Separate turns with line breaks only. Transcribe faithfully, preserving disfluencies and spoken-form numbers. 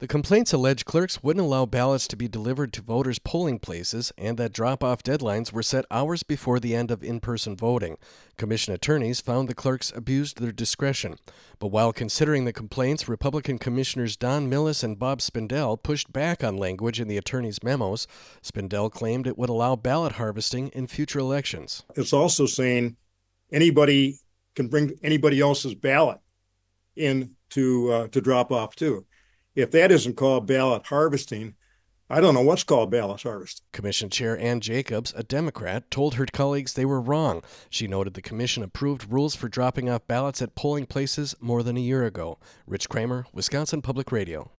The complaints allege clerks wouldn't allow ballots to be delivered to voters' polling places and that drop-off deadlines were set hours before the end of in-person voting. Commission attorneys found the clerks abused their discretion. But while considering the complaints, Republican Commissioners Don Millis and Bob Spindell pushed back on language in the attorneys' memos. Spindell claimed it would allow ballot harvesting in future elections.
It's also saying anybody can bring anybody else's ballot in to uh, to drop off too. If that isn't called ballot harvesting, I don't know what's called ballot harvesting.
Commission Chair Ann Jacobs, a Democrat, told her colleagues they were wrong. She noted the commission approved rules for dropping off ballots at polling places more than a year ago. Rich Kramer, Wisconsin Public Radio.